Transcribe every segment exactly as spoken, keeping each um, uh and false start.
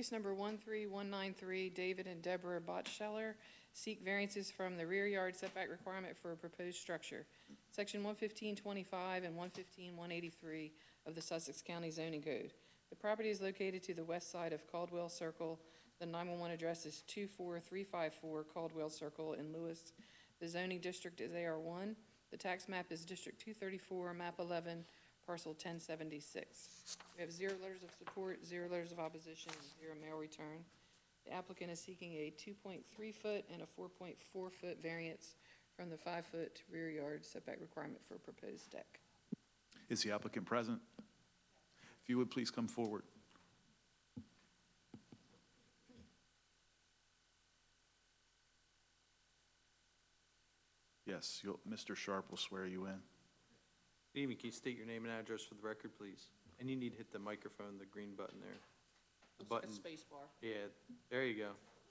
case number one three one nine three, David and Deborah Botscheller seek variances from the rear yard setback requirement for a proposed structure. Section one fifteen twenty-five and one fifteen one eighty-three of the Sussex County Zoning Code. The property is located to the west side of Caldwell Circle. The nine one one address is two four three five four Caldwell Circle in Lewis. The zoning district is A R one. The tax map is District two thirty-four, map eleven, parcel ten seventy-six. We have zero letters of support, zero letters of opposition, and zero mail return. The applicant is seeking a two point three foot and a four point four foot variance from the five foot rear yard setback requirement for a proposed deck. Is the applicant present? If you would please come forward. Yes, you'll, Mister Sharp will swear you in. Good evening. Can you state your name and address for the record, please? And you need to hit the microphone, the green button there. The button. Space bar. Yeah, there you go.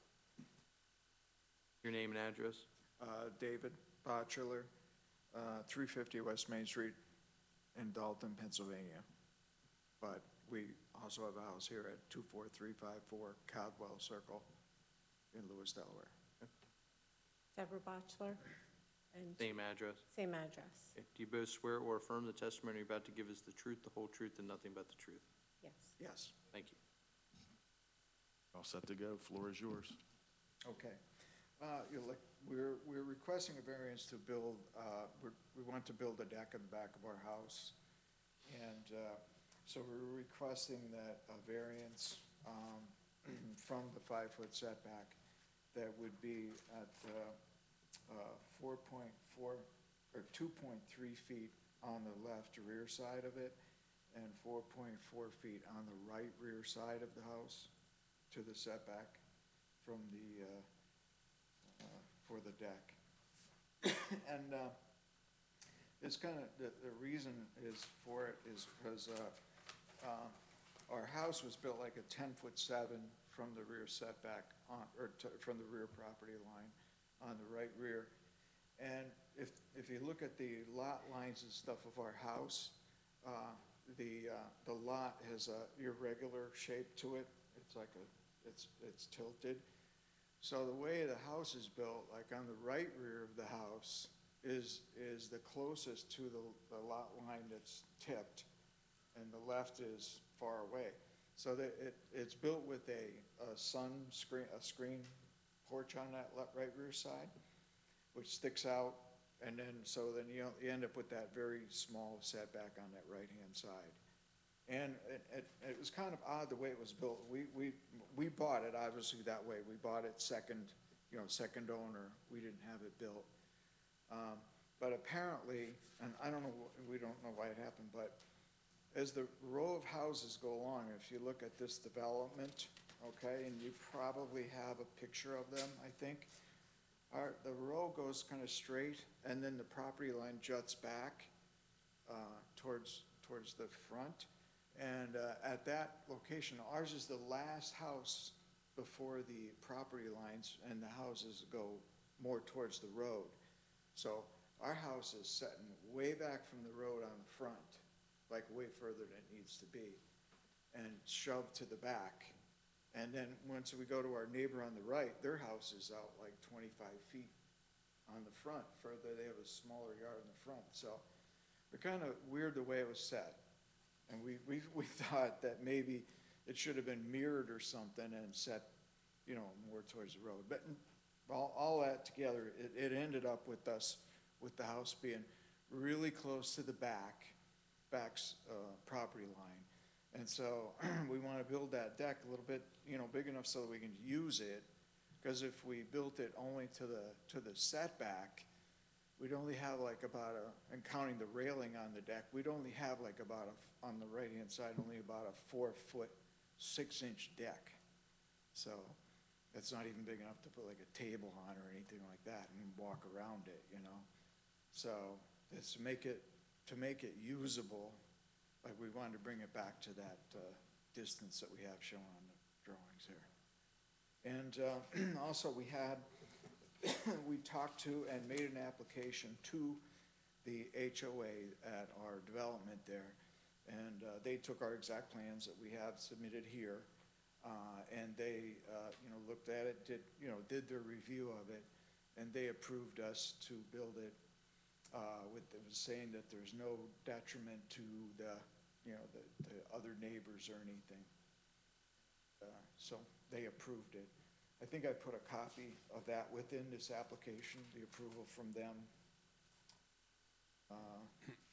Your name and address? Uh, David Botcheller, uh, three fifty West Main Street in Dalton, Pennsylvania. But we also have a house here at two four three five four Caldwell Circle in Lewis, Delaware. Deborah Botchler. And Same address? same address. Okay. Do you both swear or affirm the testimony you're about to give is the truth, the whole truth, and nothing but the truth? Yes. Yes. Thank you. All set to go. Floor is yours. Okay. Uh, you like, we're, we're requesting a variance to build, uh, we're, we want to build a deck in the back of our house. And, uh, so we're requesting that a variance, um, from the five-foot setback that would be at, uh, uh, four point four, or two point three feet on the left rear side of it, and four point four feet on the right rear side of the house to the setback from the, uh, Uh, for the deck. And uh, it's kind of, the, the reason is for it is because uh, uh, our house was built like a ten foot seven from the rear setback on, or to, from the rear property line on the right rear. And if, if you look at the lot lines and stuff of our house, uh, the, uh, the lot has a irregular shape to it. It's like a, it's, it's tilted. So the way the house is built, like on the right rear of the house, is is the closest to the, the lot line that's tipped, and the left is far away. So that it it's built with a, a sun screen, a screen porch on that left, right rear side, which sticks out, and then so then you, you end up with that very small setback on that right hand side. And it, it, it was kind of odd the way it was built. We, we, we bought it obviously that way. We bought it second, you know, second owner. We didn't have it built. Um, but apparently, and I don't know, we don't know why it happened, but as the row of houses go along, if you look at this development, okay, and you probably have a picture of them, I think, our, the row goes kind of straight, and then the property line juts back uh, towards, towards the front. And uh, at that location, ours is the last house before the property lines, and the houses go more towards the road. So our house is setting way back from the road on the front, like way further than it needs to be, and shoved to the back. And then once we go to our neighbor on the right, their house is out like twenty-five feet on the front. Further, they have a smaller yard in the front. So we're kind of weird the way it was set. And we, we, we thought that maybe it should have been mirrored or something and set, you know, more towards the road. But all, all that together, it, it ended up with us, with the house being really close to the back, back's uh, property line. And so we want to build that deck a little bit, you know, big enough so that we can use it. Because if we built it only to the, to the setback, we'd only have like about a, and counting the railing on the deck, we'd only have like about a, on the right-hand side, only about a four-foot, six-inch deck. So it's not even big enough to put like a table on or anything like that and walk around it, you know. So it's to make it, to make it usable, like we wanted to bring it back to that uh, distance that we have shown on the drawings here. And uh, also we had, we talked to and made an application to the H O A at our development there, and uh, they took our exact plans that we have submitted here, uh, and at it, did, you know, did their review of it, and they approved us to build it, uh, with, it was saying that there's no detriment to the, you know, the, the other neighbors or anything. Uh, So they approved it. I think I put a copy of that within this application, the approval from them. Uh,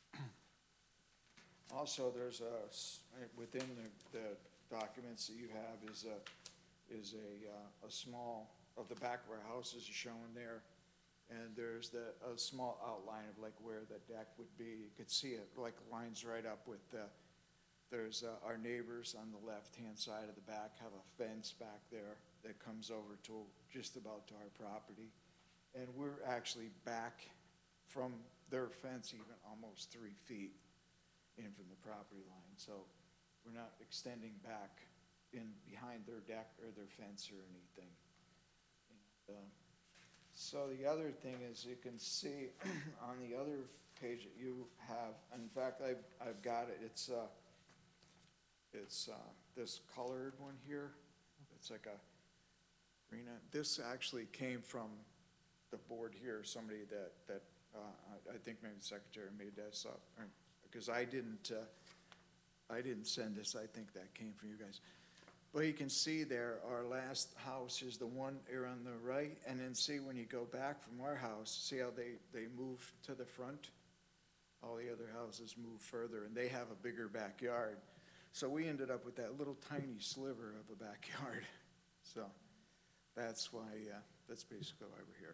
Also, there's a, s- within the, the documents that you have is a, is a, uh, a small, of the back of our house is shown there. And there's the, a small outline of like where the deck would be. You could see it like lines right up with the, there's, uh, our neighbors on the left-hand side of the back have a fence back there that comes over to, just about to our property. And we're actually back from their fence even almost three feet in from the property line. So we're not extending back in behind their deck or their fence or anything. And, uh, So the other thing is you can see on the other page that you have, in fact, I've, I've got it, it's, uh, it's, uh, this colored one here. It's like a green, this actually came from the board here, somebody that, that, uh, I, I think maybe the secretary made this up, or, because I didn't, uh, I didn't send this, I think that came from you guys. But you can see there, our last house is the one here on the right, and then see when you go back from our house, see how they, they move to the front? All the other houses move further, and they have a bigger backyard. So we ended up with that little tiny sliver of a backyard. So that's why, uh, that's basically why we're here.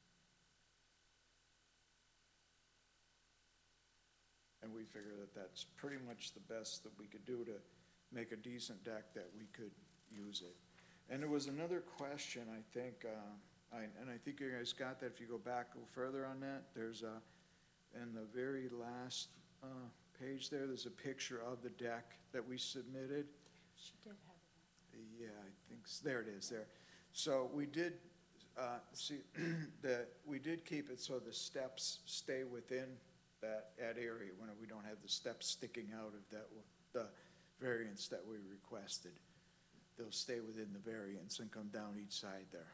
And we figure that that's pretty much the best that we could do to make a decent deck that we could use it. And there was another question, I think, uh, I, and I think you guys got that. If you go back a little further on that, there's a, in the very last uh, page there, there's a picture of the deck that we submitted. She did have it. Yeah, I think, s- there it is, there. So we did, uh, see, that, we did keep it so the steps stay within that, that area, when we don't have the steps sticking out of that, the variance that we requested. They'll stay within the variance and come down each side there.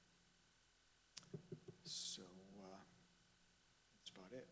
So, uh, that's about it.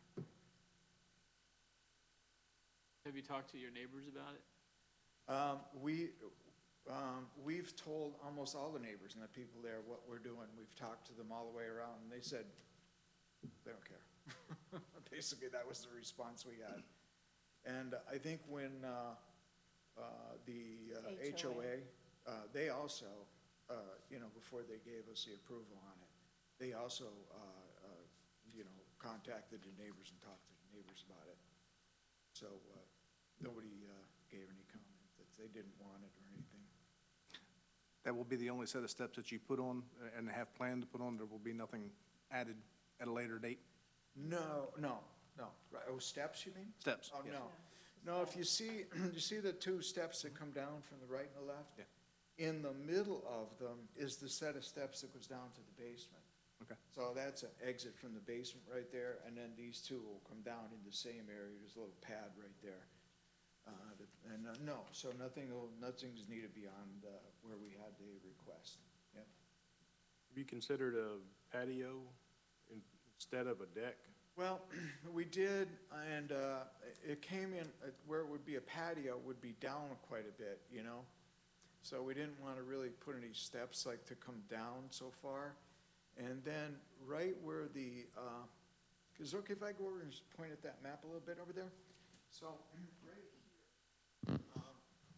Have you talked to your neighbors about it? Um, we, um, we've told almost all the neighbors and the people there what we're doing. We've talked to them all the way around, and they said they don't care. Basically, that was the response we got. And I think when, uh, uh, the uh, H H O O A. A, uh, they also, uh, you know, before they gave us the approval on it, they also, uh, uh, you know, contacted the neighbors and talked to the neighbors about it. So, uh, nobody, uh, gave any comment that they didn't want it or anything. That will be the only set of steps that you put on uh, and have planned to put on. There will be nothing added at a later date? No, no, no. Right, oh, steps, you mean? Steps, Oh, yes. no. No, if you see, you see the two steps that come down from the right and the left? Yeah. In the middle of them is the set of steps that goes down to the basement. Okay. So that's an exit from the basement right there, and then these two will come down in the same area. There's a little pad right there. Uh, that- And, uh, no, so nothing, will- nothing's needed beyond, uh, where we had the request. Yep. Have you considered a patio in- instead of a deck? Well, we did, and uh, it came in, uh, where it would be a patio would be down quite a bit, you know? So we didn't want to really put any steps like to come down so far. And then right where the, uh, is it okay if I go over and just point at that map a little bit over there? So, right here, um,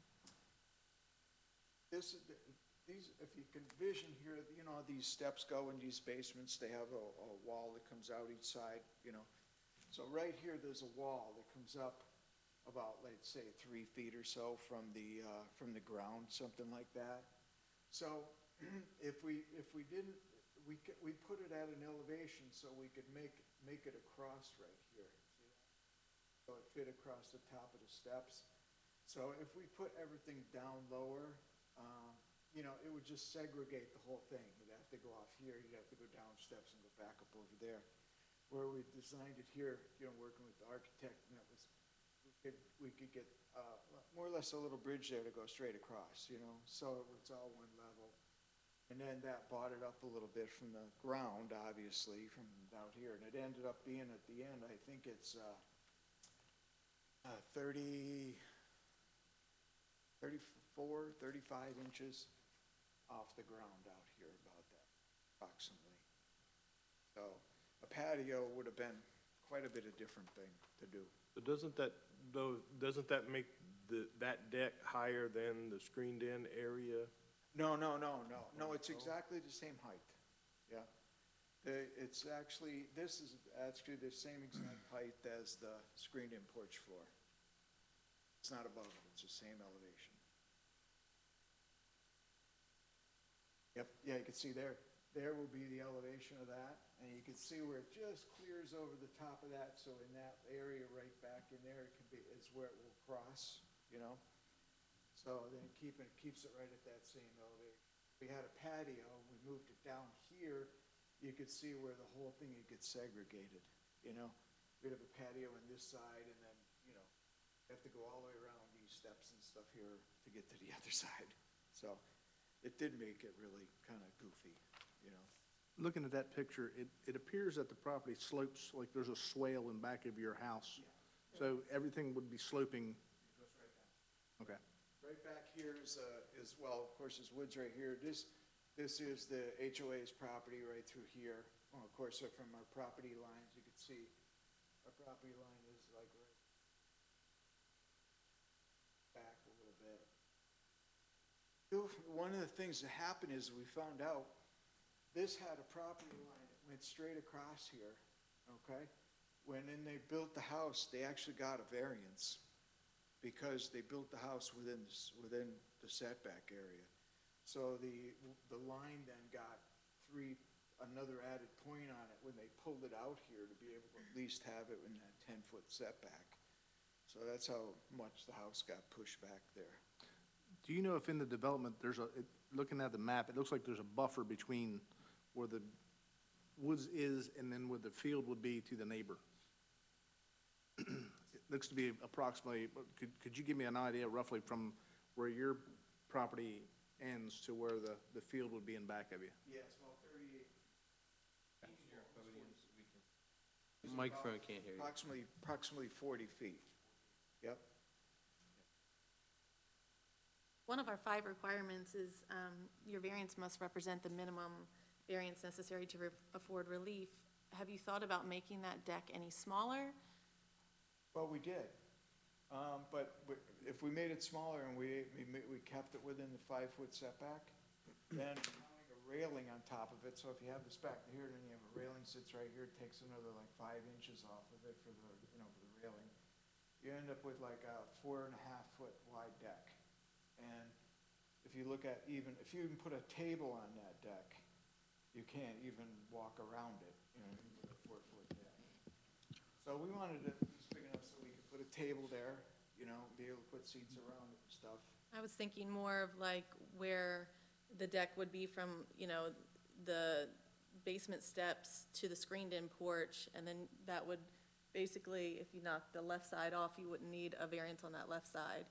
this, is the- these, if you can vision here, you know, these steps go in these basements, they have a, a wall that comes out each side, you know. So right here, there's a wall that comes up about, let's say, three feet or so from the, uh, from the ground, something like that. So if we, if we didn't, we, c- we put it at an elevation so we could make, make it across right here. See that? So it fit across the top of the steps. So if we put everything down lower, um, you know, it would just segregate the whole thing. You'd have to go off here, you'd have to go down steps and go back up over there. Where we designed it here, you know, working with the architect, and that was, we could, we could get, uh, more or less a little bridge there to go straight across, you know, so it's all one level. And then that bought it up a little bit from the ground, obviously, from out here, and it ended up being at the end, I think it's, uh, uh, thirty, thirty-four, thirty-five inches off the ground out here, about that, approximately. So a patio would have been quite a bit of different thing to do. But doesn't that, though, doesn't that make the, that deck higher than the screened-in area? No, no, no, no, no, it's exactly the same height, yeah. The, it's actually, this is actually the same exact height as the screened-in porch floor. It's not above it, it's the same elevation. Yep, yeah, you can see there, there will be the elevation of that, and you can see where it just clears over the top of that, so in that area right back in there, it can be, is where it will cross, you know? So then keep it, keeps it right at that same elevation. We had a patio, we moved it down here, you could see where the whole thing would get segregated, you know? We'd have a patio on this side, and then, you know, have to go all the way around these steps and stuff here to get to the other side. So it did make it really kind of goofy, you know? Looking at that picture, it, it appears that the property slopes, like there's a swale in back of your house. So everything would be sloping, It goes right down. okay. Right back here is, uh, is, well, of course, is woods right here. This, this is the H O A's property right through here. Well, of course, so from our property lines, you can see our property line is like right back a little bit. One of the things that happened is we found out this had a property line that went straight across here, okay? When then they built the house, they actually got a variance because they built the house within, s- within the setback area. So the, the line then got three, another added point on it when they pulled it out here to be able to at least have it in that ten-foot setback. So that's how much the house got pushed back there. Do you know if in the development, there's a, it- looking at the map, it looks like there's a buffer between where the woods is and then where the field would be to the neighbor? It looks to be approximately, could, could you give me an idea roughly from where your property ends to where the, the field would be in back of you? Yeah, it's about thirty-eight. Microphone can't hear you. Approximately, approximately forty feet. Yep. One of our five requirements is um, your variance must represent the minimum variance necessary to re- afford relief. Have you thought about making that deck any smaller? Well, we did. Um, but we- if we made it smaller and we, we, ma- we kept it within the five-foot setback, then mounting a railing on top of it, so if you have this back here, then you have a railing sits right here, it takes another like five inches off of it for the, you know, for the railing. You end up with like a four and a half foot wide deck. And if you look at even, if you even put a table on that deck, you can't even walk around it, you know, with a four-foot deck. So we wanted it big enough so we could put a table there, you know, be able to put seats around it and stuff. I was thinking more of like where the deck would be from, you know, the basement steps to the screened-in porch, and then that would basically, if you knock the left side off, you wouldn't need a variance on that left side.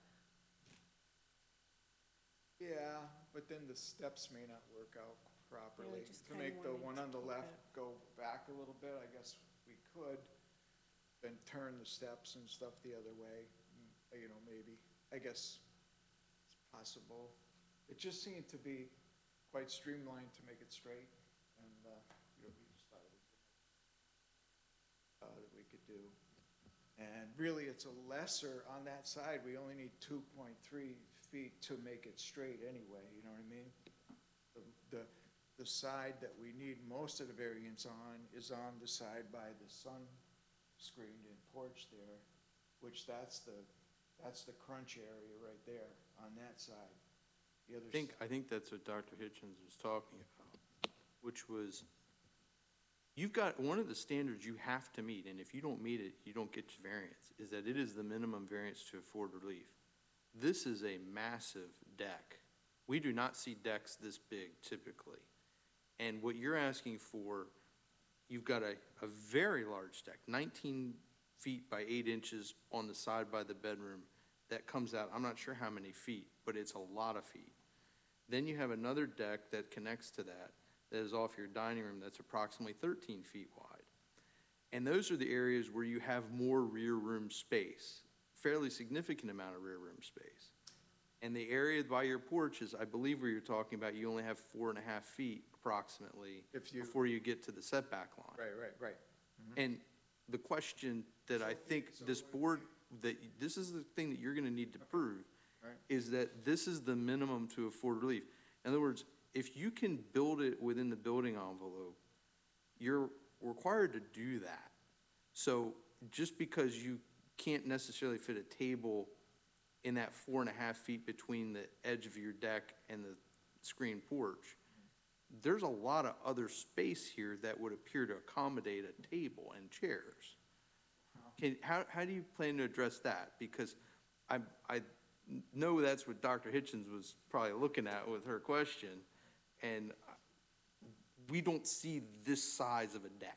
Yeah, but then the steps may not work out properly. just To kinda make the wanting one on to the keep left go back a little bit, I guess we could, then turn the steps and stuff the other way, mm, you know, maybe. I guess it's possible. It just seemed to be quite streamlined to make it straight, and, uh, you know, we just thought it was, uh, that we could do. And really, it's a lesser, on that side, we only need two point three feet to make it straight anyway, you know what I mean? The, the, the side that we need most of the variance on is on the side by the sun screened in porch there, which that's the, that's the crunch area right there, on that side. The other I think, side- I think that's what Doctor Hitchens was talking about, which was, you've got, one of the standards you have to meet, and if you don't meet it, you don't get your variance, is that it is the minimum variance to afford relief. This is a massive deck. We do not see decks this big typically. And what you're asking for, you've got a, a very large deck, nineteen feet by eight inches on the side by the bedroom, that comes out, I'm not sure how many feet, but it's a lot of feet. Then you have another deck that connects to that, that is off your dining room, that's approximately thirteen feet wide. And those are the areas where you have more rear room space, fairly significant amount of rear room space. And the area by your porch is, I believe where you're talking about, you only have four and a half feet approximately If you- before you get to the setback line. Right, right, right. And the question that I think this board, that, this is the thing that you're gonna need to prove, Right. is that this is the minimum to afford relief. In other words, if you can build it within the building envelope, you're required to do that. So just because you can't necessarily fit a table in that four and a half feet between the edge of your deck and the screen porch, there's a lot of other space here that would appear to accommodate a table and chairs. Can, how, how do you plan to address that? Because I, I know that's what Doctor Hitchens was probably looking at with her question, and we don't see this size of a deck.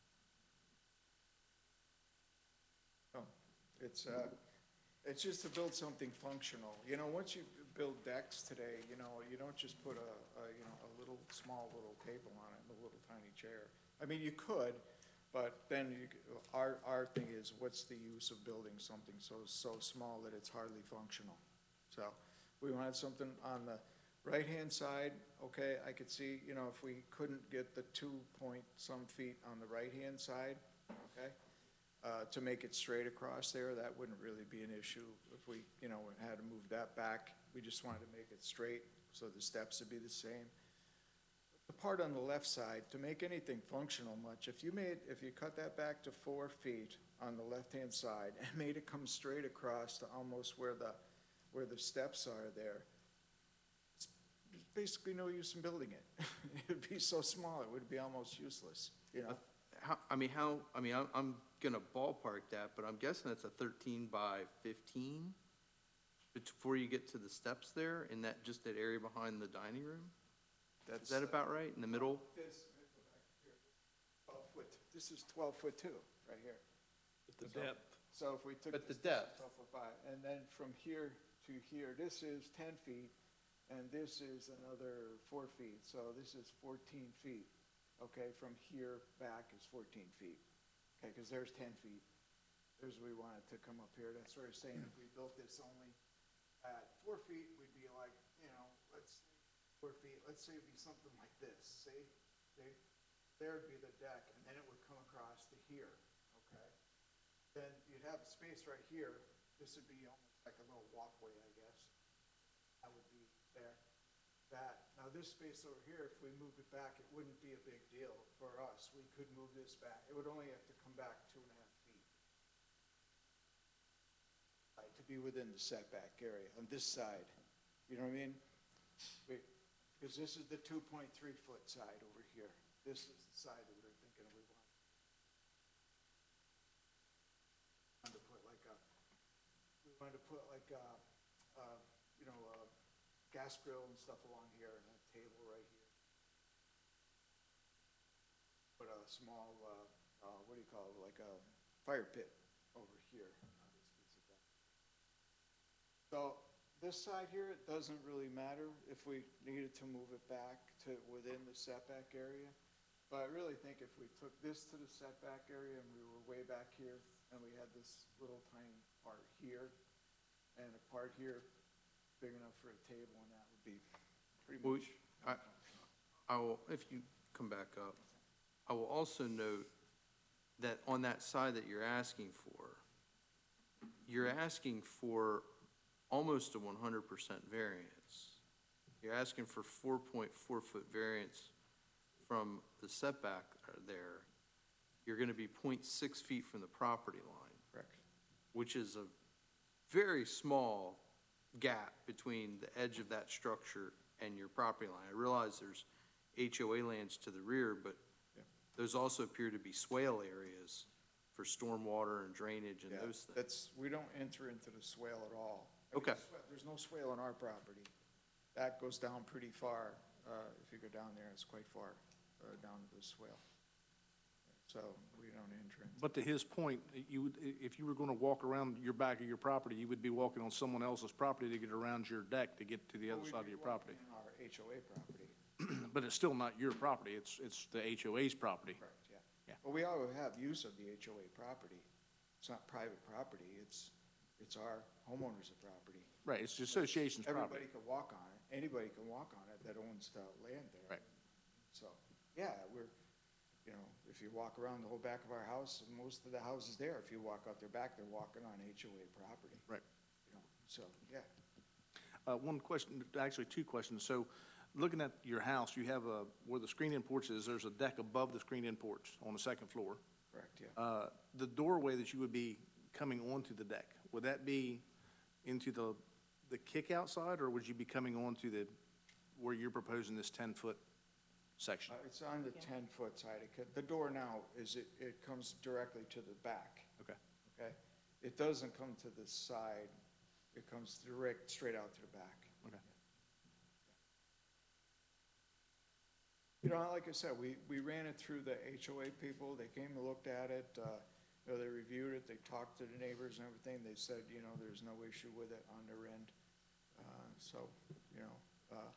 No, it's, uh, it's just to build something functional. You know, once you build decks today, you know, you don't just put a, a, you know, a little, small little table on it, and a little tiny chair. I mean, you could, but then you, c- our, our thing is, what's the use of building something so, so small that it's hardly functional? So, we wanted something on the right-hand side, okay, I could see, you know, if we couldn't get the two point some feet on the right-hand side, okay? Uh, to make it straight across there, that wouldn't really be an issue if we, you know, had to move that back. We just wanted to make it straight, so the steps would be the same. The part on the left side, to make anything functional much, if you made, if you cut that back to four feet on the left-hand side and made it come straight across to almost where the, where the steps are there, it's basically no use in building it. It'd be so small, it would be almost useless, you know? How, I mean, how, I mean, I'm, I'm gonna ballpark that, but I'm guessing that's a thirteen by fifteen before you get to the steps there, in that, just that area behind the dining room? Is That's, that uh, about right, in the middle? This, twelve foot, this is twelve foot two, right here. The depth. So if we took. But the this, this is depth. twelve foot five, and then from here to here, this is ten feet, and this is another four feet, so this is fourteen feet. Okay, from here back is fourteen feet, okay, because there's ten feet. There's where we wanted to come up here, that's what we're saying, if we built this only at four feet, we'd be like, you know, let's, four feet, let's say it'd be something like this, see? See? There'd be the deck, and then it would come across to here, okay? Then you'd have a space right here, this would be almost like a little walkway, I guess. That would be there, that. Now this space over here, if we moved it back, it wouldn't be a big deal for us. We could move this back. It would only have to come back two and a half feet. Right, to be within the setback area on this side. You know what I mean? We, because this is the two point three foot side over here. This is the side that we were thinking we want. Wanted to put like a, we wanted to put like a, uh, you know, a gas grill and stuff along here, and a table right here. Put a small, uh, uh, what do you call it, like a fire pit over here on this piece of deck. So this side here, it doesn't really matter if we needed to move it back to within the setback area. But I really think if we took this to the setback area and we were way back here, and we had this little tiny part here, and a part here, big enough for a table, and that would be pretty Well, much. I, I will, if you come back up, I will also note that on that side that you're asking for, you're asking for almost a one hundred percent variance. You're asking for four point four foot variance from the setback there. You're gonna be zero point six feet from the property line. Correct. Which is a very small gap between the edge of that structure and your property line. I realize there's H O A lands to the rear, but Yeah. those also appear to be swale areas for stormwater and drainage and Yeah, those things. that's, we don't enter into the swale at all. I mean, Okay. the swale- There's no swale on our property. That goes down pretty far. Uh, if you go down there, it's quite far, uh, down to the swale. So we don't enter into. But to his point, you would, if you were gonna walk around your back of your property, you would be walking on someone else's property to get around your deck to get to the other We'd side of be your walking property. in our H O A property. But it's still not your property, it's, it's the H O A's property. Correct, yeah. Yeah. But we all have use of the H O A property. It's not private property, it's, it's our homeowners' property. Right, it's the association's property. Everybody can walk on it, anybody can walk on it that owns the land there. Right. So, yeah, we're, you know, if you walk around the whole back of our house, most of the houses there, if you walk out their back, they're walking on H O A property. Right. You know, so, yeah. Uh, one question, actually two questions. So, looking at your house, you have a, where the screen-in porch is, there's a deck above the screen-in porch on the second floor. Correct, yeah. Uh, the doorway that you would be coming onto the deck, would that be into the, the kick-out side, or would you be coming onto the, where you're proposing this ten-foot section? Uh, it's on the ten-foot side. It could- The door now is, it, it comes directly to the back, Okay. okay? It doesn't come to the side, it comes direct, straight out to the back. Okay. You know, like I said, we, we ran it through the H O A people, they came and looked at it, uh, you know, they reviewed it, they talked to the neighbors and everything, they said, you know, there's no issue with it on their end. Uh, so, you know, uh,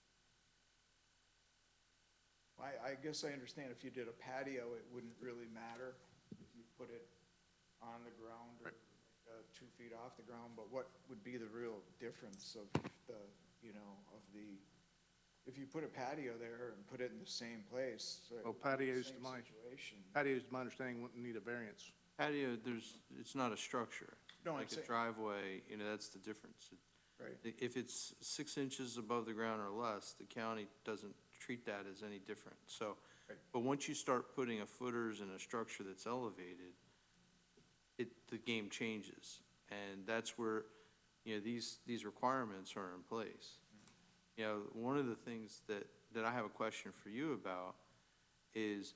I, I guess I understand if you did a patio, it wouldn't really matter if you put it on the ground or uh, two feet off the ground, but what would be the real difference of the, you know, of the, if you put a patio there and put it in the same place? uh, Well, patios, to same my, situation. patios, to my understanding, wouldn't need a variance. Patio, there's, it's not a structure. No, I'm Like a saying- driveway, you know, that's the difference. Right. I- If it's six inches above the ground or less, the county doesn't treat that as any different. So, Right. but once you start putting a footers in a structure that's elevated, it, the game changes. And that's where, you know, these, these requirements are in place. You know, one of the things that, that I have a question for you about is,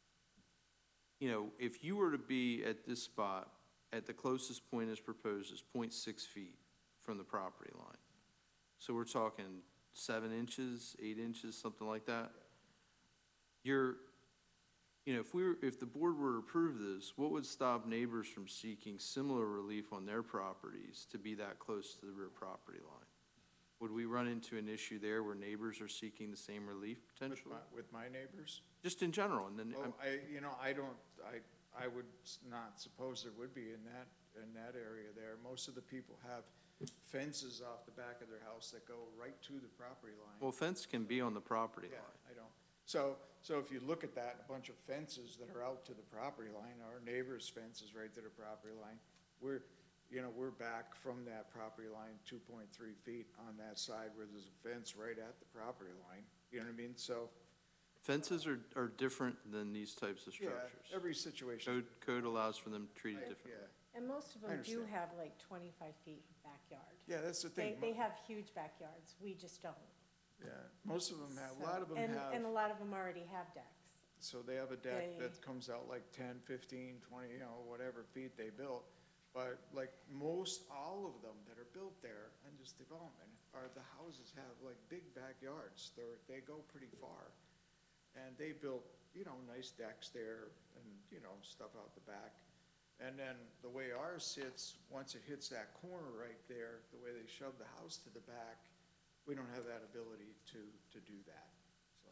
you know, if you were to be at this spot, at the closest point as proposed is point six feet from the property line. So we're talking seven inches, eight inches, something like that. You're, you know, if we were, if the board were to approve this, what would stop neighbors from seeking similar relief on their properties to be that close to the rear property line? Would we run into an issue there where neighbors are seeking the same relief With potentially? my, with my neighbors? Just in general, and then, Oh, I, you know, I don't, I, I would s- not suppose there would be in that, in that area there. Most of the people have fences off the back of their house that go right to the property line. well, fence can be on the property Yeah, line. I don't. So, so if you look at that, a bunch of fences that are out to the property line, our neighbor's fence is right to the property line. We're, you know, we're back from that property line two point three feet on that side where there's a fence right at the property line. You know what I mean? So, Fences are, are different than these types of yeah, structures. every situation. Code, code allows for them to treat it Yeah, differently. And most of I them do understand. have like twenty-five feet backyard. yeah, that's the They, thing. they have huge backyards, we just don't. Yeah, most of them have, a So- lot of them and- And a have, lot of them already have decks. so they have a deck they- that comes out like ten, fifteen, twenty, you know, whatever feet they built. But like most, all of them that are built there in this development are, the houses have like big backyards. They're, they go pretty far. And they built, you know, nice decks there and, you know, stuff out the back. And then the way ours sits, once it hits that corner right there, the way they shove the house to the back, we don't have that ability to, to do that, so.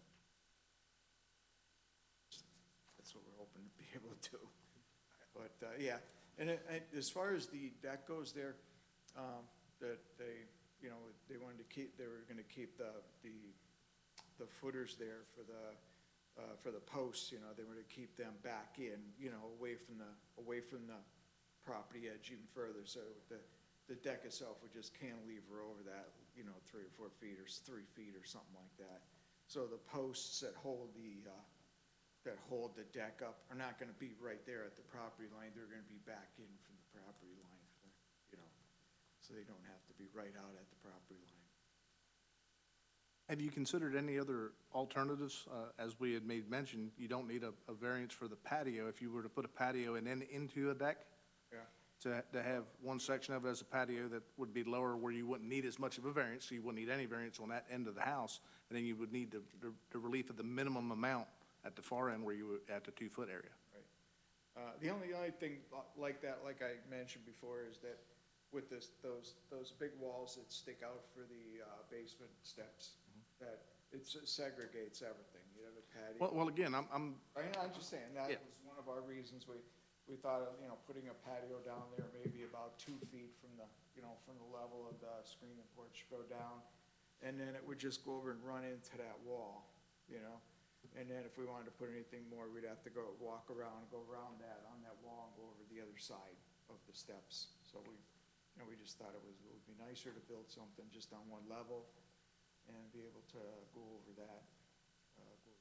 That's what we're hoping to be able to do. But, uh, yeah, and, it- and as far as the deck goes there, um, that they, you know, they wanted to keep, they were gonna keep the, the, the footers there for the, uh, for the posts, you know, they were to keep them back in, you know, away from the, away from the property edge even further, so the, the deck itself would just cantilever over that, you know, three or four feet or s- three feet or something like that. So the posts that hold the, uh, that hold the deck up are not gonna be right there at the property line, they're gonna be back in from the property line, you know, so they don't have to be right out at the property line. Have you considered any other alternatives? Uh, as we had made mention, you don't need a, a variance for the patio. If you were to put a patio and then into a deck, Yeah. to, to have one section of it as a patio that would be lower where you wouldn't need as much of a variance, so you wouldn't need any variance on that end of the house, and then you would need the, the, the relief of the minimum amount at the far end where you would, at the two-foot area. Uh, the only, only thing li- like that, like I mentioned before, is that with this, those, those big walls that stick out for the, uh, basement steps, that it segregates everything, you have a patio. Well, well, again, I'm, I'm, I, I'm just saying, that Yeah. was one of our reasons we, we thought of, you know, putting a patio down there, maybe about two feet from the, you know, from the level of the screening porch, go down, and then it would just go over and run into that wall, you know? And then if we wanted to put anything more, we'd have to go, walk around, go around that, on that wall, and go over the other side of the steps. So we, you know, we just thought it was, it would be nicer to build something just on one level and be able to go over that. uh, go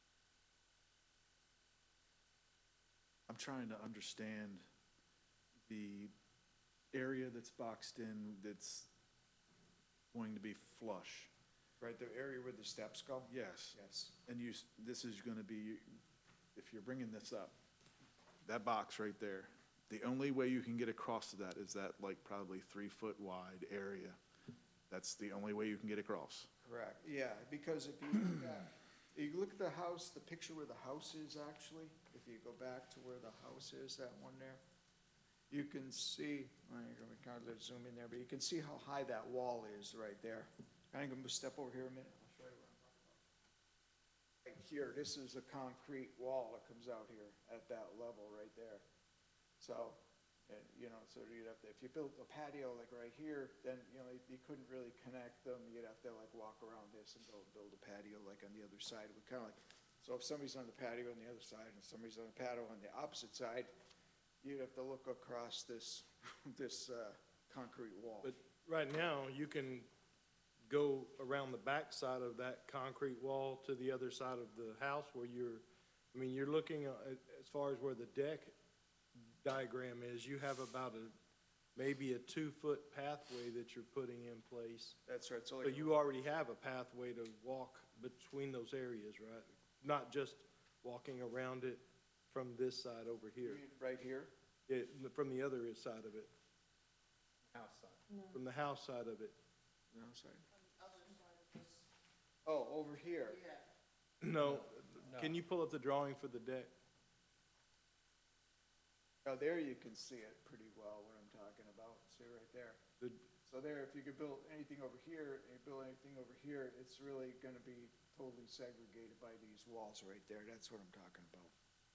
I'm trying to understand the area that's boxed in that's going to be flush. Right, the area where the steps go? Yes. Yes. And you, s- this is gonna be, if you're bringing this up, that box right there, the only way you can get across to that is that like probably three-foot wide area. That's the only way you can get across. Correct, yeah, because if you look at, if you look at the house, the picture where the house is actually, if you go back to where the house is, that one there, you can see, well, you're gonna kind of zoom in there, but you can see how high that wall is right there. I'm gonna step over here a minute, I'll show you what I'm talking about. Right here, this is a concrete wall that comes out here at that level right there. So, and, you know, so you'd have to, if you built a patio like right here, then, you know, you couldn't really connect them. You'd have to like walk around this and go build a patio like on the other side. It would kind of like, so if somebody's on the patio on the other side and somebody's on the patio on the opposite side, you'd have to look across this, this, uh, concrete wall. But right now, you can go around the back side of that concrete wall to the other side of the house where you're, I mean, you're looking at, as far as where the deck diagram is, you have about a, maybe a two-foot pathway that you're putting in place. That's right, so So like, you already have a pathway to walk between those areas, right? Not just walking around it from this side over you here, mean right here? it, from the other side of it, House side. from the house side of it. No, sorry. Oh, over here. No, can you pull up the drawing for the deck? Oh, there you can see it pretty well, what I'm talking about. See right there. The- So there, if you could build anything over here, and you build anything over here, it's really gonna be totally segregated by these walls right there. That's what I'm talking about.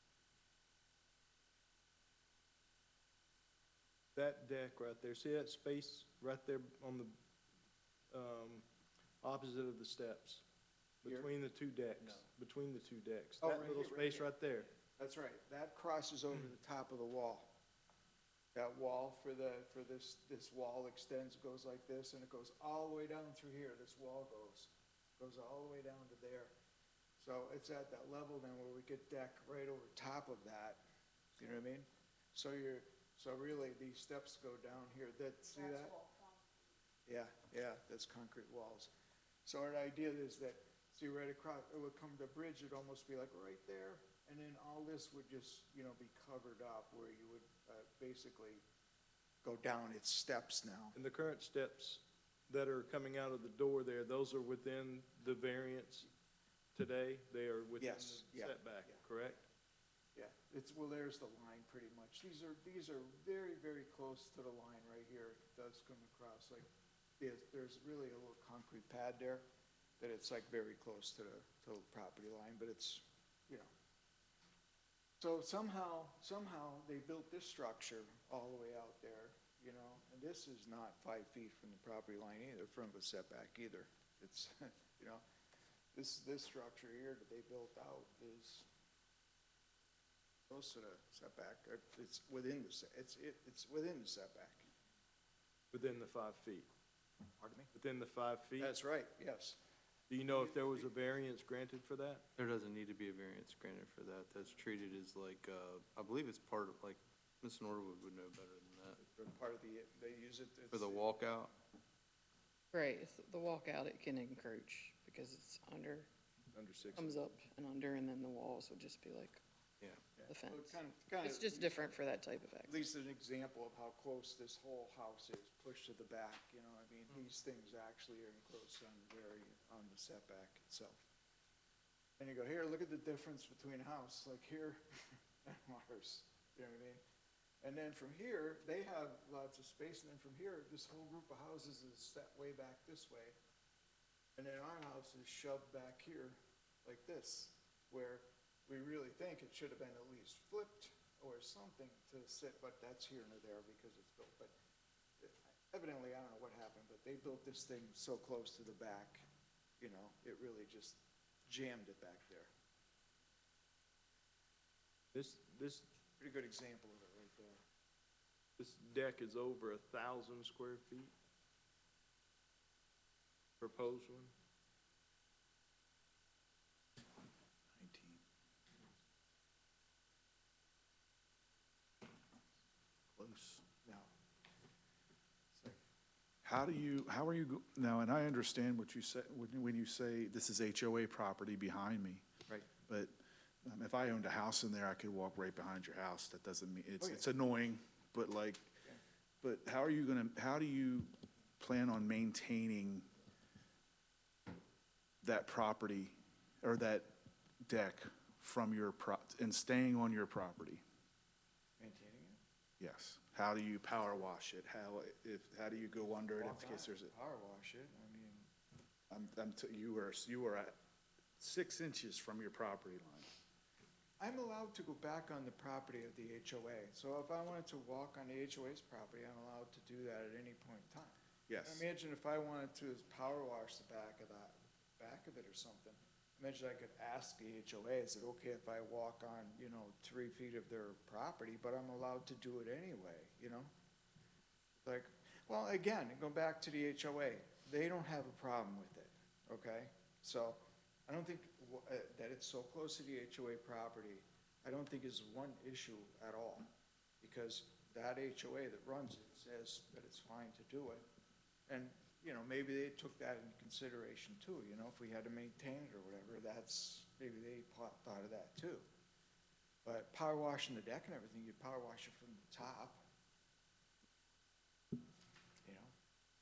That deck right there, see that space right there on the, um, opposite of the steps? Here? Between the two decks, between the two decks. Oh, That right little here, right space here. right there. That's right. That crosses over the top of the wall. That wall for the, for this, this wall extends, goes like this, and it goes all the way down through here. This wall goes, goes all the way down to there. So it's at that level then where we get deck right over top of that. You know what I mean? So you're, so really, these steps go down here. That, see that? Yeah, yeah, that's concrete walls. So our idea is that, see right across, it would come to the bridge, it'd almost be like right there, and then all this would just, you know, be covered up where you would, uh, basically go down its steps now. And the current steps that are coming out of the door there, those are within the variance today? They are within Yes, the yeah, setback, yeah. correct? Yeah, it's, well, there's the line pretty much. These are, these are very, very close to the line right here. It does come across like, there's, there's really a little concrete pad there that it's like very close to the, to the property line, but it's, you know. So somehow, somehow they built this structure all the way out there, you know, and this is not five feet from the property line either, from the setback either. It's, you know, this, this structure here that they built out is close to the setback. It's within the, se- it's, it, it's within the setback. Within the five feet? Pardon me? Within the five feet? That's right, yes. Do you know if there was a variance granted for that? There doesn't need to be a variance granted for that. That's treated as like, uh, I believe it's part of, like, Miz Norwood would know better than that. For part of the, they use it. For it's- the walkout, Right, it's the walkout, it can encroach because it's under, Under six? comes up and under, and then the walls would just be like yeah. yeah. the So fence. it's kind of- kind It's of- just different for that type of At access. least an example of how close this whole house is, pushed to the back, you know, I mean, these things actually are encroached on very, on the setback itself. And you go, here, look at the difference between a house, like here and ours, you know what I mean? And then from here, they have lots of space, and then from here, this whole group of houses is set way back this way. And then our house is shoved back here like this, where we really think it should have been at least flipped or something to sit, but that's here and there because it's built. But evidently, I don't know what happened, but they built this thing so close to the back, you know, it really just jammed it back there. This, this, Pretty good example of it right there. this deck is over a thousand square feet? Proposed one? nineteen. Close. No. So, How do you, how are you, go- now, and I understand what you say, when, when you say this is H O A property behind me. Right. But um, if I owned a house in there, I could walk right behind your house. That doesn't mean, it's, Oh, yeah. it's annoying, but like, Yeah. but how are you gonna, how do you plan on maintaining that property or that deck from your pro, and staying on your property? Maintaining it? Yes. How do you power wash it? How, if, how do you go under it Walk in case on there's a? it, Power wash it, I mean, I'm, I'm, t- you were, you were at six inches from your property line. I'm allowed to go back on the property of the H O A. So if I wanted to walk on the H O A's property, I'm allowed to do that at any point in time. Yes. Imagine if I wanted to power wash the back of that, back of it or something. Imagine I could ask the H O A, is it okay if I walk on, you know, three feet of their property, but I'm allowed to do it anyway, you know? Like, well, again, go back to the H O A, they don't have a problem with it, okay? So, I don't think w- uh, that it's so close to the H O A property, I don't think is one issue at all. Because that H O A that runs it says that it's fine to do it. And, you know, maybe they took that into consideration too, you know, if we had to maintain it or whatever, that's, maybe they po- thought of that too. But power washing the deck and everything, you power wash it from the top. You know?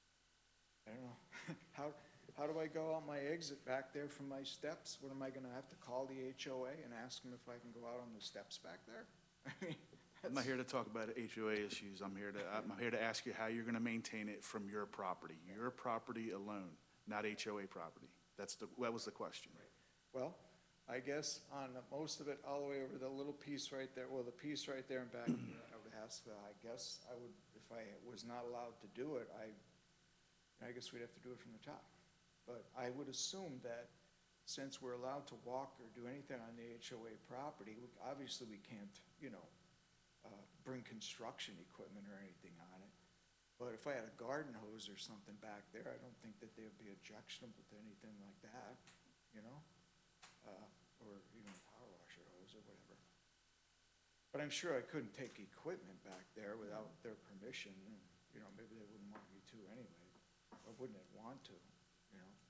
I don't know. How, how do I go out my exit back there from my steps? What am I gonna have to call the H O A and ask them if I can go out on the steps back there? I mean, I'm not here to talk about H O A issues. I'm here to, I'm here to ask you how you're gonna maintain it from your property, your property alone, not H O A property. That's the, that was the question. well, I guess on most of it, all the way over the little piece right there, well, the piece right there and back, I would ask, uh, I guess I would, if I was not allowed to do it, I, I guess we'd have to do it from the top. But I would assume that since we're allowed to walk or do anything on the H O A property, we- obviously we can't, you know, uh, bring construction equipment or anything on it. But if I had a garden hose or something back there, I don't think that they would be objectionable to anything like that, you know? Uh, or even a power washer hose or whatever. But I'm sure I couldn't take equipment back there without their permission, and, you know, maybe they wouldn't want me to anyway, or wouldn't want to, you know?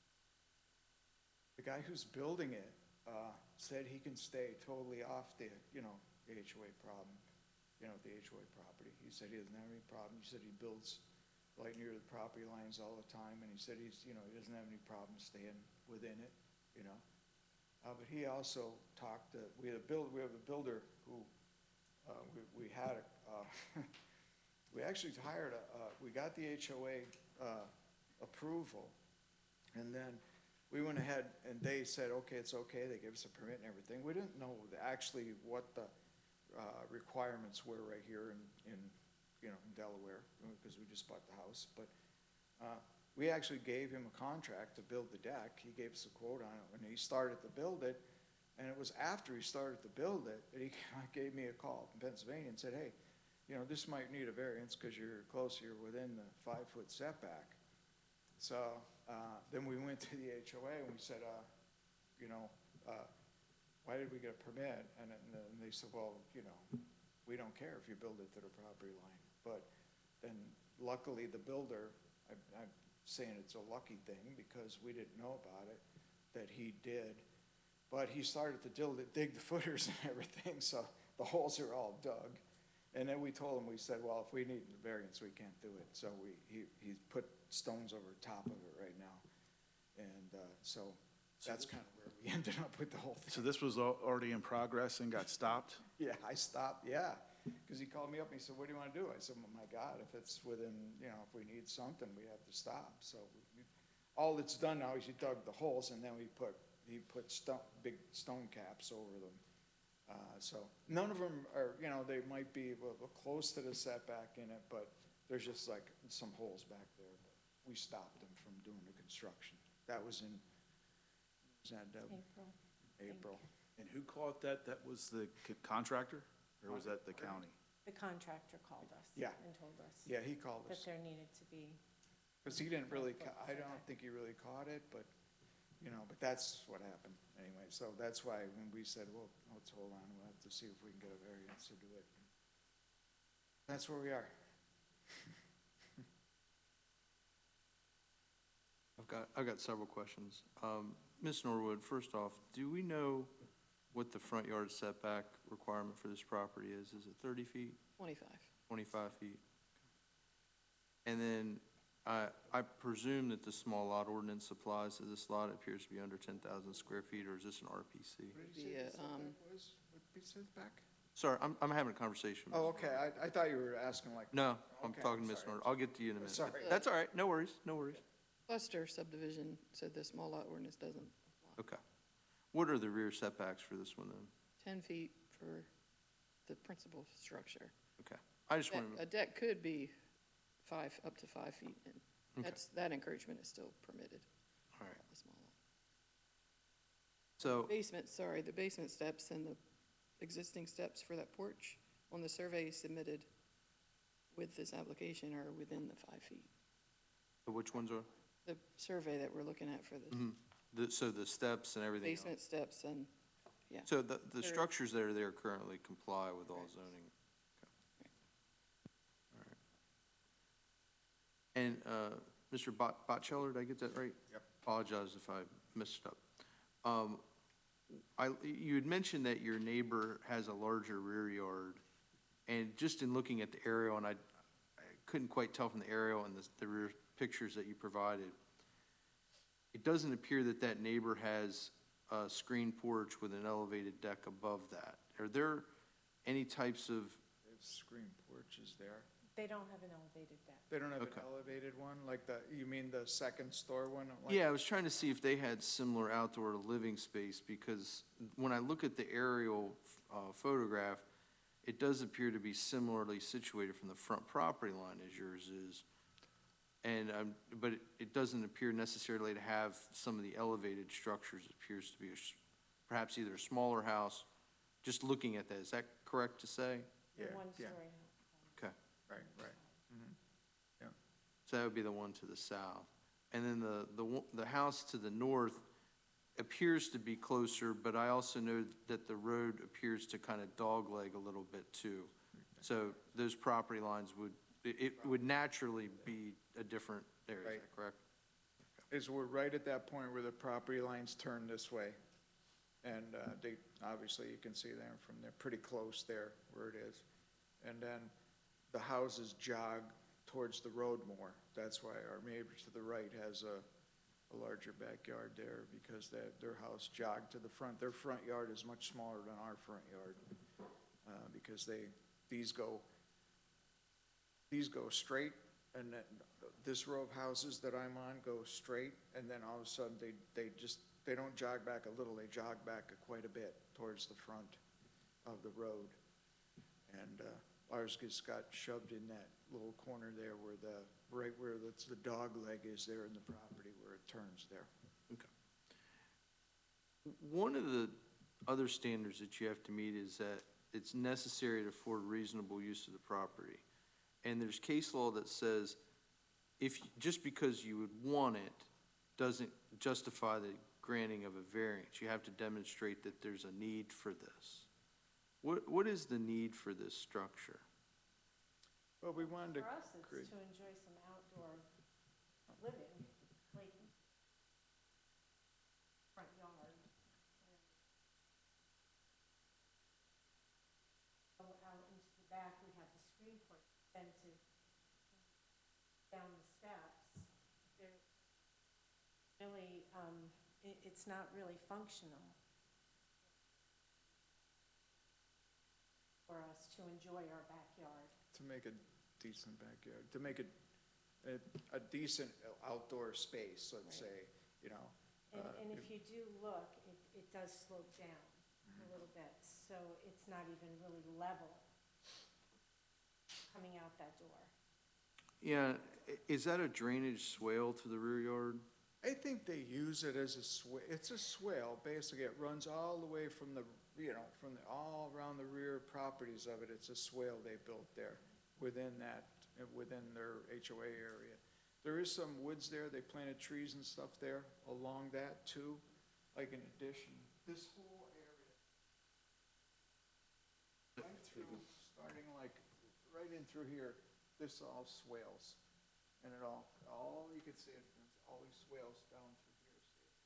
The guy who's building it, uh, said he can stay totally off the, you know, H O A problem, you know, the H O A property. He said he doesn't have any problem. He said he builds right near the property lines all the time, and he said he's, you know, he doesn't have any problem staying within it, you know? Uh, but he also talked to, we had a build, we have a builder who, uh, we, we had, a, uh, we actually hired a, uh, we got the H O A, uh, approval. And then we went ahead and they said, okay, it's okay. They gave us a permit and everything. We didn't know the- actually what the, uh, requirements were right here in, in, you know, in Delaware, because we just bought the house. But, uh, we actually gave him a contract to build the deck. He gave us a quote on it when he started to build it. And it was after he started to build it that he gave me a call from Pennsylvania and said, hey, you know, this might need a variance because you're close, you're within the five-foot setback. So, uh, then we went to the H O A and we said, uh, you know, uh, why did we get a permit? And then, and they said, well, you know, we don't care if you build it to the property line. But then luckily the builder, I, I'm saying it's a lucky thing because we didn't know about it, that he did. But he started to dig, dig the footers and everything, so the holes are all dug. And then we told him, we said, well, if we need a variance, we can't do it. So we, he, he's put stones over top of it right now. And, uh, so that's kind of where we ended up with the whole thing. So this was al- already in progress and got stopped? Yeah, I stopped, yeah, because he called me up and he said, what do you want to do? I said, well, my God, if it's within, you know, if we need something, we have to stop. So we, we- all it's done now is he dug the holes and then we put, he put stone, big stone caps over them. Uh, so none of them are, you know, they might be a little close to the setback in it, but there's just like some holes back there. But we stopped them from doing the construction. That was in, was that, uh, April. April. And who caught that? That was the c- contractor, or was that the county? The contractor called us. Yeah. And told us. Yeah, he called That us. there needed to be, Because he didn't really, ca- I don't think he really caught it, but, you know, but that's what happened anyway. So that's why when we said, well, let's hold on, we'll have to see if we can get a variance to do it. That's where we are. I've got, I've got several questions. Um, Miz Norwood, first off, do we know what the front yard setback requirement for this property is? Is it thirty feet, Twenty-five. twenty-five feet? And then I, I presume that the small lot ordinance applies to this lot. It appears to be under ten thousand square feet, or is this an R P C? What did Be you say a, the um, setback was? What did you say back? Sorry, I'm, I'm having a conversation. Oh, okay, I, I thought you were asking like. No, I'm Okay, talking to Miz sorry. Norwood. I'll get to you in a minute. Sorry. That's all right. No worries, no worries. Cluster subdivision said the small lot ordinance doesn't apply. Okay. What are the rear setbacks for this one then? Ten feet for the principal structure. Okay. I just Deck- want to, A deck could be five, up to five feet, and Okay. that's, that encouragement is still permitted. all right. The small lot. So, Basement, sorry, the basement steps and the existing steps for that porch on the survey submitted with this application are within the five feet. which ones are? The survey that we're looking at for the Mhm. The, so the steps and everything else? basement steps and, yeah. So the, the There- structures that are there currently comply with all zoning? Okay. All right. And, uh, Mister Bot, Botcheller, did I get that right? Yep. Apologize if I messed up. Um, I, you had mentioned that your neighbor has a larger rear yard, and just in looking at the aerial, and I, I couldn't quite tell from the aerial and the, the rear pictures that you provided, it doesn't appear that that neighbor has a screen porch with an elevated deck above that. Are there any types of, There's screen porches there. they don't have an elevated deck. They don't have an Okay. elevated one, like the, you mean the second store one? Like- yeah, I was trying to see if they had similar outdoor living space, because when I look at the aerial uh, photograph, it does appear to be similarly situated from the front property line as yours is. And, um, but it, it doesn't appear necessarily to have some of the elevated structures. It appears to be a s perhaps either a smaller house. Just looking at that, is that correct to say? The Yeah, one-story yeah. house. Okay. Right, right. Mhm. Yeah. So that would be the one to the south. And then the, the, one- the house to the north appears to be closer, but I also know that the road appears to kind of dogleg a little bit too. So those property lines would, it, it would naturally be a different area, is Right. that correct? Is we're right at that point where the property lines turn this way. And uh, they, obviously, you can see them from there, pretty close there where it is. And then the houses jog towards the road more. That's why our neighbor to the right has a, a larger backyard there, because their, their house jogged to the front. Their front yard is much smaller than our front yard, uh, because they, these go, these go straight, and then this row of houses that I'm on go straight, and then all of a sudden, they, they just, they don't jog back a little, they jog back quite a bit towards the front of the road. And uh, ours just got shoved in that little corner there where the, right where that's the dog leg is there in the property where it turns there. Okay. One of the other standards that you have to meet is that it's necessary to afford reasonable use of the property. And there's case law that says if, just because you would want it, doesn't justify the granting of a variance. You have to demonstrate that there's a need for this. What, what is the need for this structure? Well, we wanted to For us, it's create, to enjoy some outdoor living, like front yard. Go out into the back, we have the screen porch, then to down the steps. There, really, um, it, it's not really functional for us to enjoy our backyard. to make a decent backyard, to make it a, a decent outdoor space, let's say, you know. And, uh, and if you do look, it, it does slope down a little bit, so it's not even really level coming out that door. Yeah, i- is that a drainage swale to the rear yard? I think they use it as a swa, it's a swale, basically, it runs all the way from the, you know, from the, all around the rear properties of it, it's a swale they built there, within that, uh, within their H O A area. There is some woods there, they planted trees and stuff there along that too, like in addition, this whole area. Right through, starting like, right in through here, this all swales, and it all, all, you can see it, all these swales down through here, see it?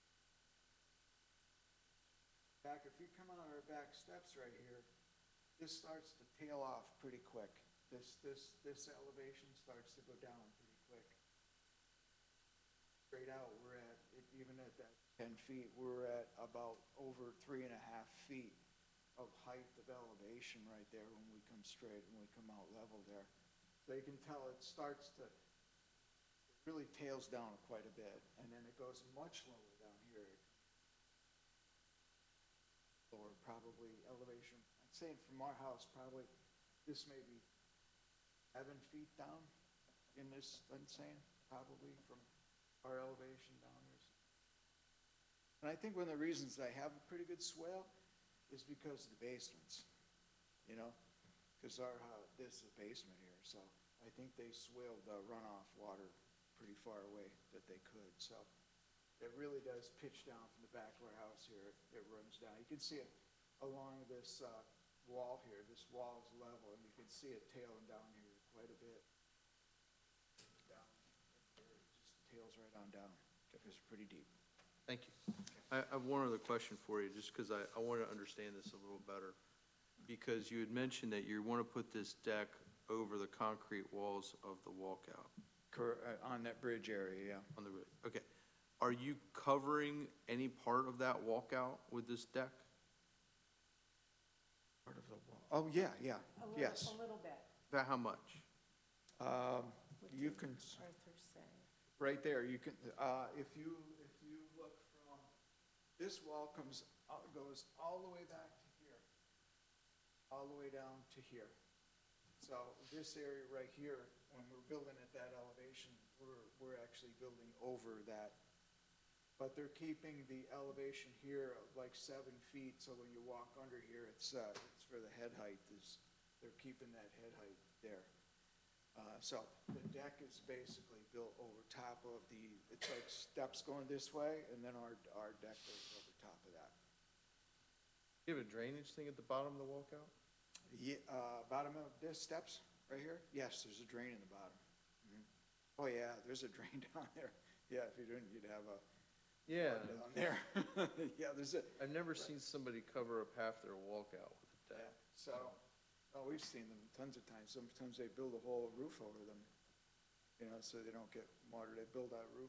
Back, if you come out our back steps right here, this starts to tail off pretty quick. This, this, this elevation starts to go down pretty quick. Straight out, we're at, even at that ten feet, we're at about over three and a half feet of height of elevation right there when we come straight, when we come out level there. So you can tell it starts to, it really tails down quite a bit, and then it goes much lower down here. Lower, probably elevation, I'm saying from our house, probably, this may be seven feet down in this, I'm saying, probably from our elevation down here. And I think one of the reasons I have a pretty good swale is because of the basements, you know? Because our, house, this is a basement here, so I think they swaled the runoff water pretty far away that they could, so it really does pitch down from the back of our house here. It, it runs down. You can see it along this uh, wall here. This wall is level, and you can see it tailing down here quite a bit. Down here, it just tails right on down. It's pretty deep. Thank you. I I have one other question for you, just because I, I want to understand this a little better. Because you had mentioned that you want to put this deck over the concrete walls of the walkout Cor- uh, on that bridge area, yeah. on the roof. Okay. Are you covering any part of that walkout with this deck? Part of the wall. Oh, yeah, yeah, A little, yes. a little bit. About how much? Um, What you did can, Arthur say? right there, you can, uh, if you, if you look from, this wall comes, out- goes all the way back to here, all the way down to here. So this area right here, when we're building at that elevation, we're, we're actually building over that. But they're keeping the elevation here of like seven feet, so when you walk under here, it's, uh, it's for the head height is, they're keeping that head height there. Uh, so the deck is basically built over top of the, it's like steps going this way, and then our, our deck goes over top of that. You have a drainage thing at the bottom of the walkout? Yeah, uh, bottom of this steps, right here? Yes, there's a drain in the bottom. Mhm. Oh, yeah, there's a drain down there. Yeah, if you didn't, you'd have a, Yeah. down there. Yeah, there's a, I've never seen somebody cover up half their walkout with a yeah, deck. so, oh, we've seen them tons of times. Sometimes they build a whole roof over them, you know, so they don't get water. They build that roof.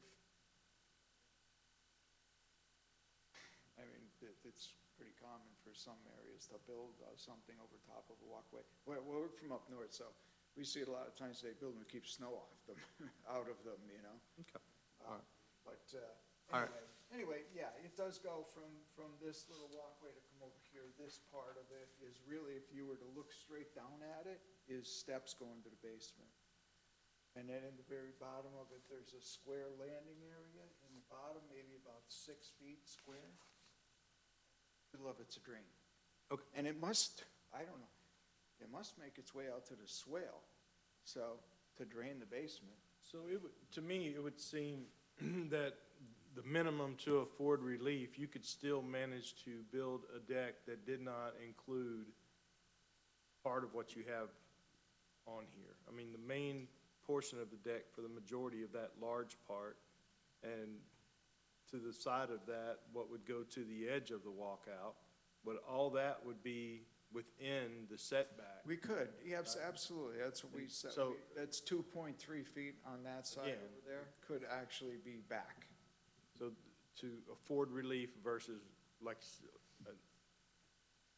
I mean, it, it's pretty common for some areas to build uh, something over top of a walkway. Well, we're from up north, so we see it a lot of times they build them to keep snow off them, out of them, you know? Okay. Uh, All right. But, All uh, right. anyway, anyway, yeah, it does go from, from this little walkway to come over here. This part of it is really, if you were to look straight down at it, is steps going to the basement. And then in the very bottom of it, there's a square landing area in the bottom, maybe about six feet square. Middle of it's a drain. Okay. And it must, I don't know, it must make its way out to the swale, so, to drain the basement. So it would, to me, it would seem that the minimum to afford relief, you could still manage to build a deck that did not include part of what you have on here. I mean, the main portion of the deck for the majority of that large part, and to the side of that, what would go to the edge of the walkout, but all that would be within the setback. We could, yes, absolutely, that's what we said, So- We- that's two point three feet on that side Again. over there, could actually be back. So to afford relief versus like, s- uh,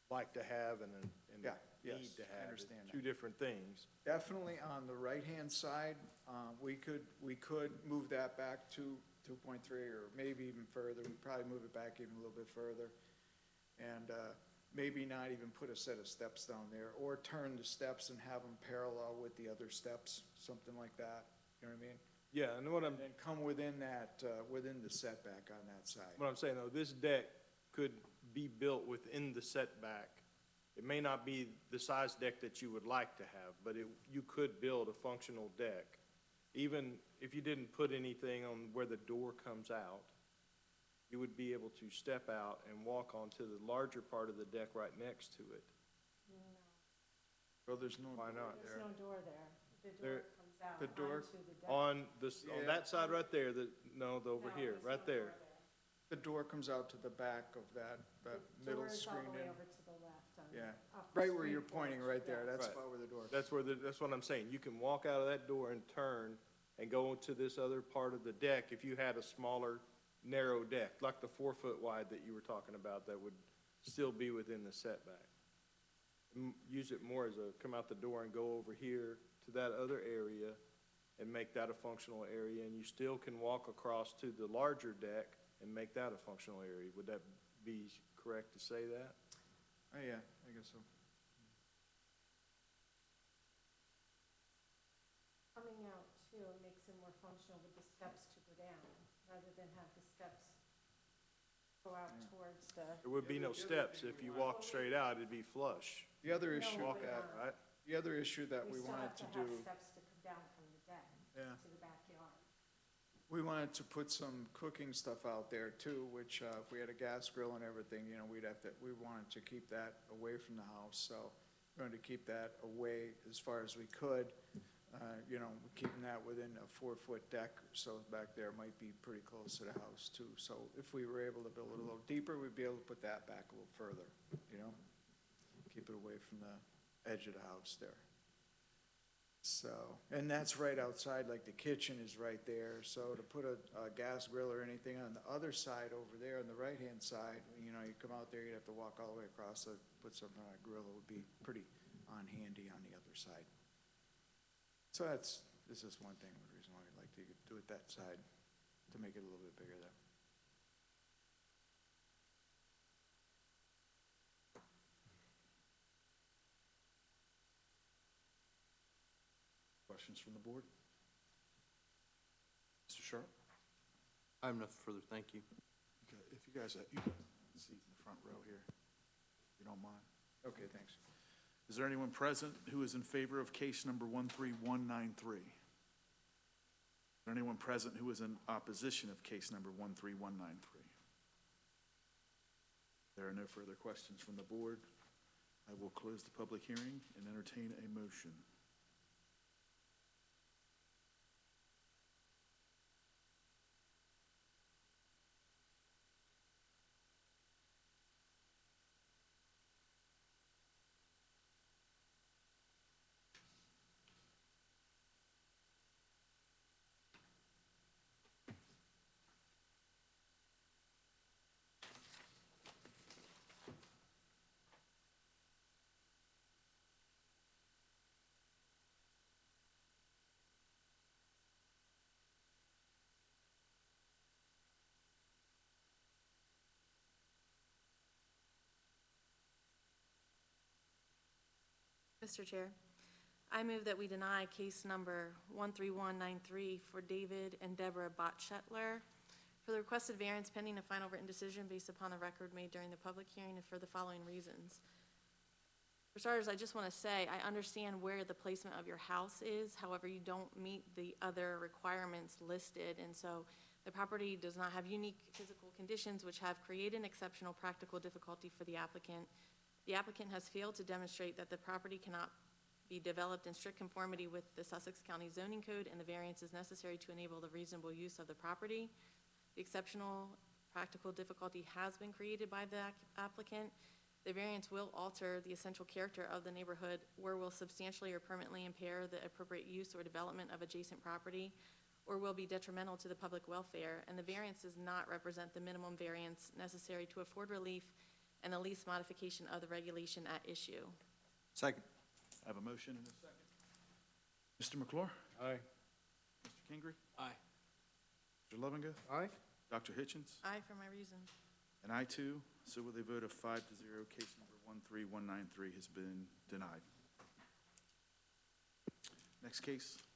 like to have and, a- and Yeah, yes, need to I have. understand It's that. two different things. Definitely on the right-hand side, uh, we could, we could move that back to two point three or maybe even further. We'd probably move it back even a little bit further. And uh, maybe not even put a set of steps down there, or turn the steps and have them parallel with the other steps, something like that. You know what I mean? Yeah, and what I'm, And then come within that, uh, within the setback on that side. what I'm saying though, this deck could be built within the setback. It may not be the size deck that you would like to have, but it, you could build a functional deck. Even if you didn't put anything on where the door comes out, you would be able to step out and walk onto the larger part of the deck right next to it. Well, there's no. Why not? There's no door there. The door There- comes out the door- onto the deck. On this, on Yeah. that side right there, the, no, the over No, here, there's right no there. door The door comes out to the back of that, that The middle door is all screen the way in. over to the left on the. Yeah, off the right where you're screen pointing, porch, right there, yeah. that's Right. about where the door. That's where the, that's what I'm saying. You can walk out of that door and turn and go into this other part of the deck if you had a smaller, narrow deck, like the four foot wide that you were talking about, that would still be within the setback. M- Use it more as a, come out the door and go over here to that other area and make that a functional area, and you still can walk across to the larger deck and make that a functional area. Would that be correct to say that? Oh, yeah, I guess so. Coming out too, it makes it more functional with the steps to go down, rather than have the steps go out towards the. There would be no steps. If you walked straight out, it'd be flush. The other No, issue, we Walk would out, not. right? the other issue that we still wanted have to have do, steps to come down from the deck yeah, to the backyard. we wanted to put some cooking stuff out there too, which, uh, if we had a gas grill and everything, you know, we'd have to, we wanted to keep that away from the house, so we wanted to keep that away as far as we could. Uh, you know, keeping that within a four-foot deck, so back there might be pretty close to the house too. So if we were able to build it a little deeper, we'd be able to put that back a little further, you know? Keep it away from the edge of the house there. So, and that's right outside, like the kitchen is right there, so to put a, a gas grill or anything on the other side over there, on the right-hand side, you know, you come out there, you'd have to walk all the way across to put something on a grill, it would be pretty on-handy on the other side. So that's, this is one thing, the reason why we'd like to do it that side, to make it a little bit bigger there. Questions from the board? Mister Sharp? I have nothing further, thank you. Okay, if you guys, uh, you got a seat in the front row here, if you don't mind. Okay, thanks. Is there anyone present who is in favor of case number one three one nine three? Is there anyone present who is in opposition of case number one three one nine three? There are no further questions from the board. I will close the public hearing and entertain a motion. Mister Chair, I move that we deny case number one three one nine three for David and Deborah Bottshetler for the requested variance pending a final written decision based upon the record made during the public hearing and for the following reasons. For starters, I just want to say, I understand where the placement of your house is, however, you don't meet the other requirements listed, and so the property does not have unique physical conditions which have created an exceptional practical difficulty for the applicant. The applicant has failed to demonstrate that the property cannot be developed in strict conformity with the Sussex County zoning code, and the variance is necessary to enable the reasonable use of the property. The exceptional practical difficulty has been created by the applicant. The variance will alter the essential character of the neighborhood or will substantially or permanently impair the appropriate use or development of adjacent property or will be detrimental to the public welfare, and the variance does not represent the minimum variance necessary to afford relief and the least modification of the regulation at issue. Second. I have a motion and a second. Mister McClure? Aye. Mister Kingery? Aye. Mister Loveengood? Aye. Doctor Hitchens? Aye for my reasons. And I too, so with a vote of five to zero, case number one three one nine three has been denied. Next case,